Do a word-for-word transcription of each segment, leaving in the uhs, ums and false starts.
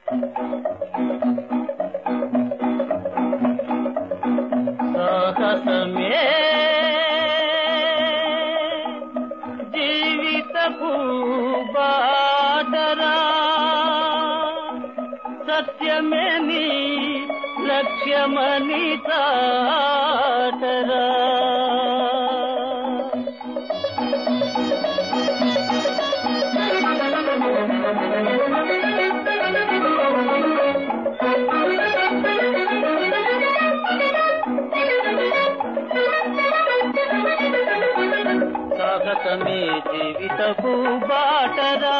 సాహసమే జీవితపు బాటరా, సత్యమే నీ లక్ష్యమని చాటరా. సాహసమే జీవితపు బాటరా,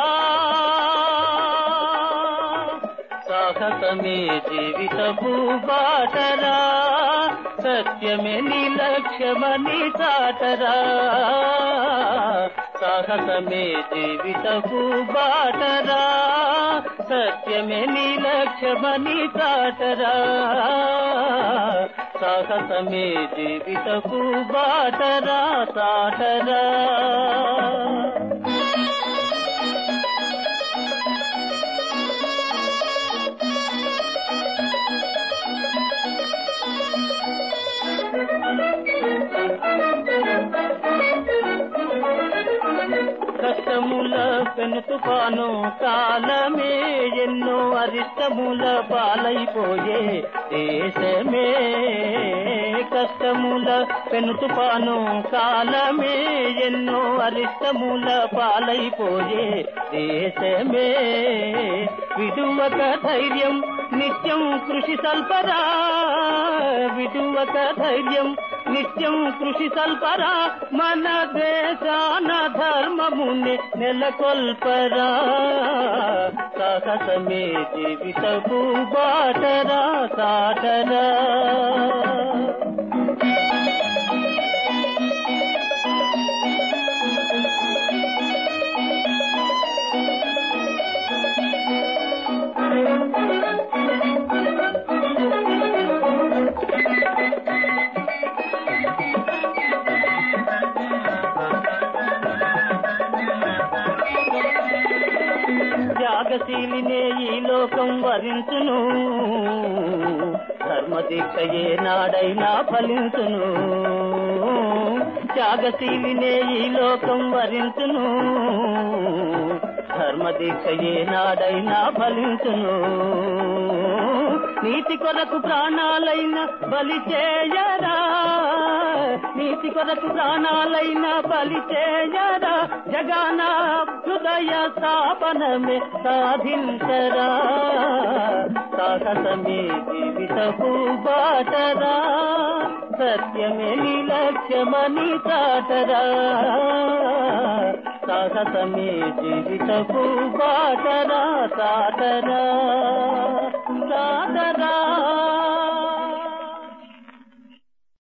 సాహసమే జీవితపు బాటరా, సత్యమే నీ లక్ష్యమని చాటరా. సాహసమే జీవితపు బాటరా, సత్యమే నీ లక్ష్యమని చాటరా. సాహసమే జీవితపు బాటరా చాటరా. కష్టముల పెను తుఫాను కాలమే, ఎన్నో అరిష్టముల పాలైపోయే దేశమే. కష్టముల పెను తుఫాను కాలమే, ఎన్నో అరిష్టముల పాలైపోయే దేశమే. విడువక ధైర్యం నిత్యం కృషి సల్పరా, విడువక ధైర్యం నిత్యం కృషి సల్పరా, మన దేశాన ధర్మముని నెలకొల్పరా. సాహసమే జీవితపు బాటరా సాటరా. త్యాగశీలినే ఈ లోకం వరించును, ధర్మదీక్ష ఏ నాడైనా ఫలించును. త్యాగశీలినే ఈ లోకం వరించును, ధర్మదీక్ష ఏ నాడైనా ఫలించును. నీతి కొరకు ప్రాణాలైన బలి చేయరా, నీతి కొరకు ప్రాణాలైన బలి చేయరా, జగాన హృదయ స్థాపనమే సాధించరా. సాహసమే జీవితపు బాటరా, సత్యమే నీ లక్ష్యమని చాటరా. సాహసమే జీవితపు బాటరా చాటరా.